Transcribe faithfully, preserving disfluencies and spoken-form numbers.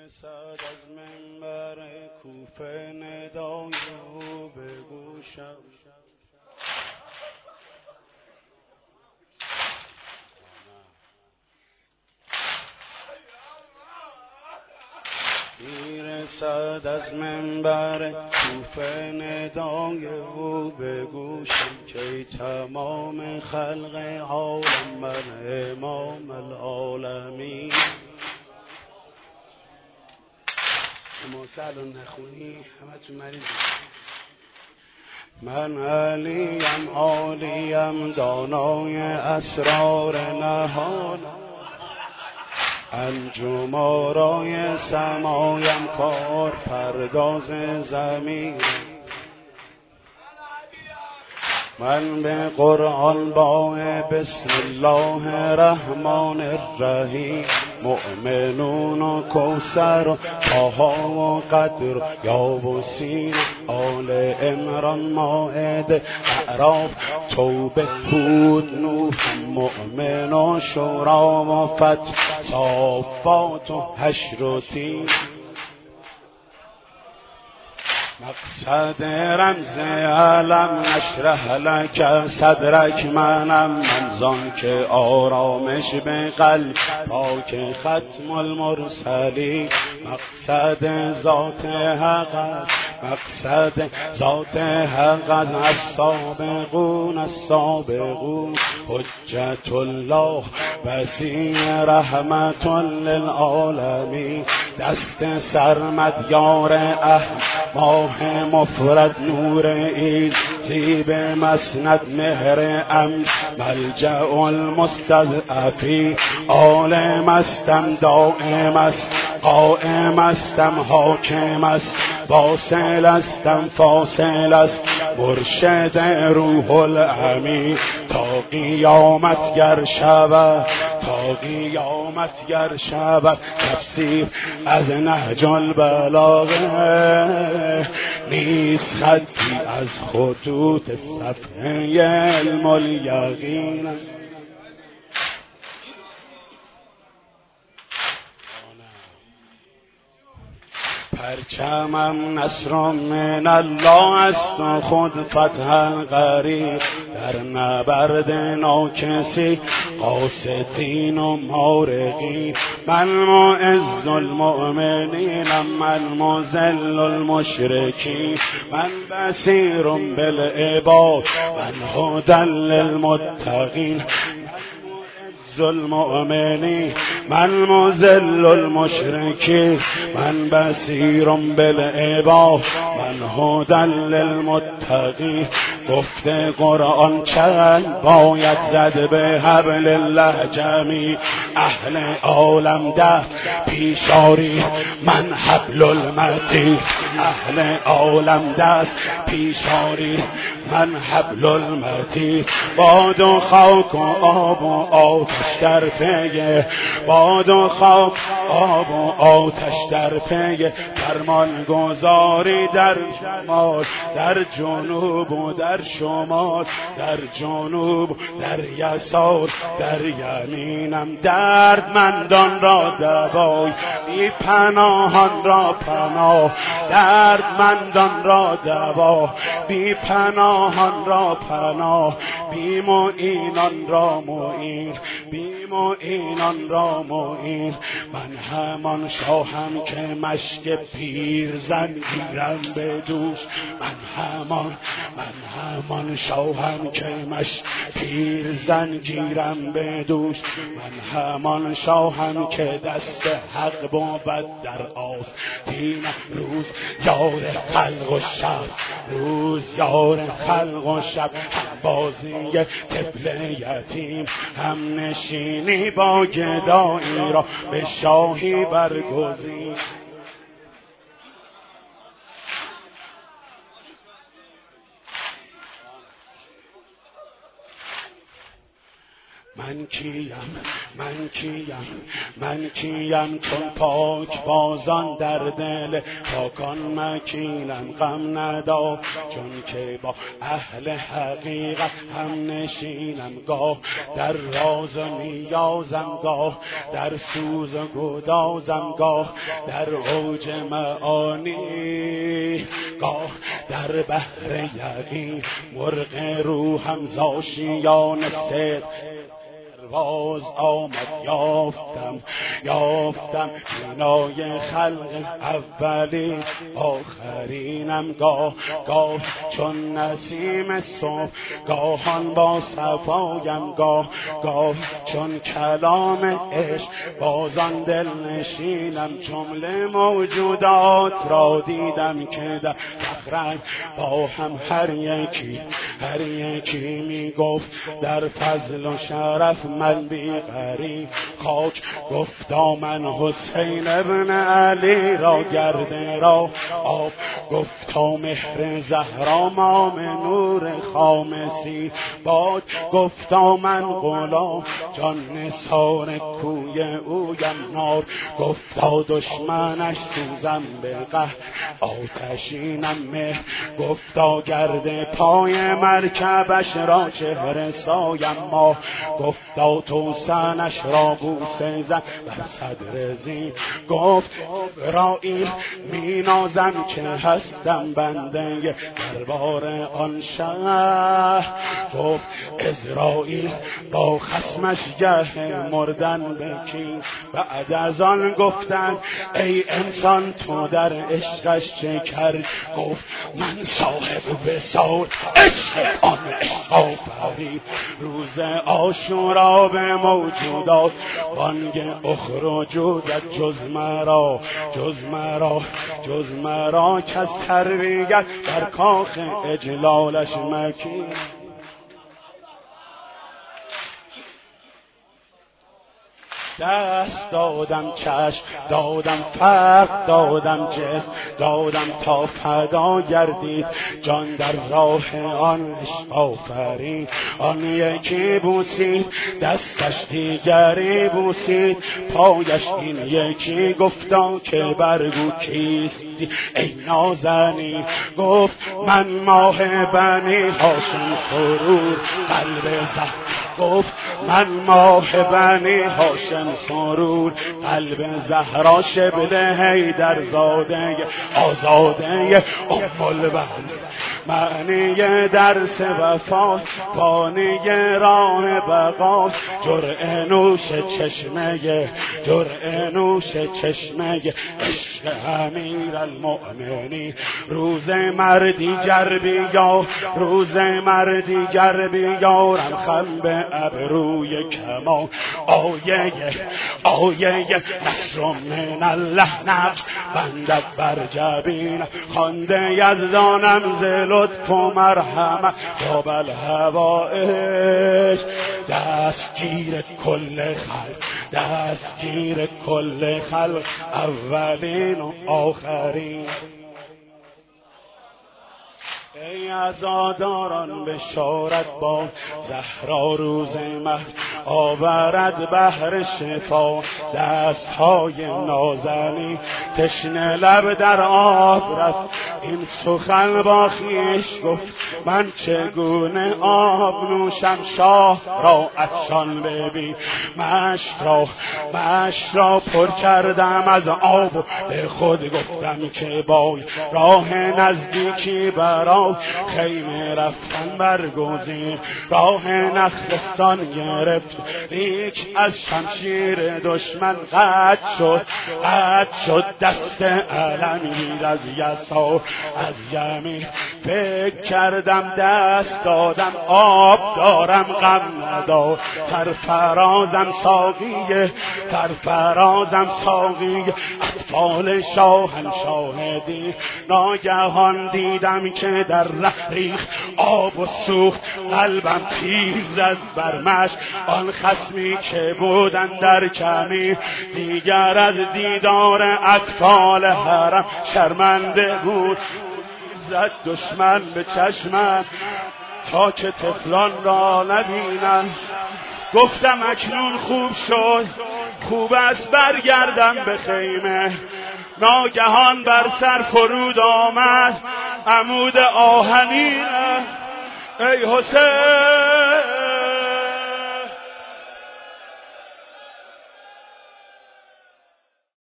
رسد از منبر کوفه ندای او به گوشم، میرسد از منبر کوفه ندای او به گوشم که تمام خلق عالم بر امام العالمین. اما سلام نخونی همه تو مریضی. من علیم عالیم دانای اسرار نهان، انجم آرای سمایم کار پرداز زمین. من به قرآن با بسم الله الرحمن الرحیم مؤمنون و کوثر و طه و قدر یابوسین آل عمران مائده اعراف توبه هود نوح مؤمن و شورا و فتح صافات و حشر و تین. مقصد رمز علم نشرح لک صدرک منم، من زان که آرامش به قلب پاک ختم المرسلین. مقصد ذات حق مقصد ذات حق از سابقون السابقون حجت الله وسیع رحمت للعالمین. دست سرمد یار احمد ماه مفرد نور این زیب مسند مهر امن ملجأ المستضعفین. عالم استم دائم است قائم استم حاکم است واصل استم فاصل است مرشد روح الامین. تا قیامت گر شود تا قیامت گر شود تفسیر از نهج البلاغه نیست خطی از خطوط صفحه علم الیقین. پرچمم نصر من الله است و خود فتح قریب در نبرد ناکسی قاستین و مارقین. من معز المؤمنین من مذل المشرکین. من بصیر بالعباد من هدی للمتقین. المؤمنین من مذل المشرکین. من بصیر بالعباد من هدی للمتقین. گفته قرآن چند باید زد به حبل الله جمیع اهل عالم ده پیشاری من حبل المتین. اهل عالم دست پیشاری من حبل المتین. باد و خاک و آب و آتش در پی باد و خاک آب و آتش در پی فرمان گذاری در شمال در جنوب و در شمال در جنوب در یسار در یمینم. دردمندان را دوای بی پناهان را پناه دردمندان را دوا بی پناهان را پناه بی معینان را معین بی معینان را معین. من همان شاهم که مشک پیرزن گیرم به دوش. من همان من همان شاهم که مشک پیرزن گیرم به دوش. من همان شاهم که دست حق بود در آستین روز یار خلق و شب روز یار خلق و شب هم بازی طفل یتیم هم نشینی با گدایی را به شاهی برگزین. من کیم من کیم من کیم چون پاک بازان در دل پاکان مکینم غم ندا چون که با اهل حقیقت هم نشینم گاه در راز و نیازم گاه در سوز و گدازم گاه در اوج معانی گاه در بحر یقین مرغ روحم زاشیان صدق پرواز آمد یافتم یافتم بینای خلق اولی آخرینم گاه گاه چون نسیم صبح گاهان با صفایم گاه گاه چون کلام عشق بازان دل نشینم جمله موجودات را دیدم که در فخرند با هم هر یکی هر یکی می گفت در فضل و شرف من بی غریب خاک گفتا من حسین ابن علی را گرده را آب گفتا مهر زهرا مام نور خامسی باد گفتا من غلام جان نثار کوی اویم نار گفتا دشمنش سوزم به قهر آتشینم مهر گفتا گرد پای مرکبش را چهره سایم ماه گفتا توسنش را بوسه زد بر صدر زین گفت ابراهیم می نازم که هستم بنده دربار آن شه گفت عزراییل با خصمش گه مردن بکین بعد از آن گفتن ای انسان تو در عشقش چه کرد گفت من صاحب وصال عشق آن عشق آفرید روز عاشورا به موجودات بانگ اخرجوا زد جز مرا جز مرا جز مرا کس تربیت در کاخ اجلالش مکین دست دادم چشم دادم فرق دادم جسم دادم تا فدا گردید جان در راه آن عشق آفرین آن یکی بوسید دستش دیگری بوسید پایش این یکی گفتا که برگو کیستی ای نازنین گفت من ماه بنی هاشم سرور قلب زهر گفت من ماه بنی هاشم سرور قلب زهرا شبل حیدر زاده آزاده ام البنی معنی درس وفا بانی راه بقا جرعه نوش چشمه جرعه نوش چشمه عشق امیر المؤمنین روز مردی گر بیا روز مردی گر بیارم خم به ابروی کمان آیه آیه نصر من الله نقش بندد بر جبین خوانده یزدانم ز لطف و مرحمت یا بل هوایج دستگیر کل خلق دستگیر کل خلق اولین و آخرین ای عزاداران بشارت با زهرا روز مهد آورد بحر شفا دستهای نازنین تشنه لب در آب رفت این سخن با خویش گفت من چگونه آب نوشم شاه را عطشان ببین مشت را مشت را پر کردم از آب و به خود گفتم که بای راه نزدیکی برای خیمه رفتن برگزین راه نخلستان گرفت لیک از شمشیر دشمن قطع شد قطع شد دست علمی از یسار از یمین فکر کردم دست دادم آب دارم غم ندار سرفرازم ساقیه سرفرازم ساقیه اطفال شاهنشاهدی ناگهان دیدم که در ریخ آب و سوخت قلبم تیر زد بر مشت آن خصمی که بودن در کمی دیگر از دیدار اطفال حرم شرمنده بود زد دشمن به چشمم تا که طفلان را نبینم گفتم اکنون خوب شد، خوب است برگردم به خیمه. ناگهان بر سر فرود آمد عمود آهنین. ای حسین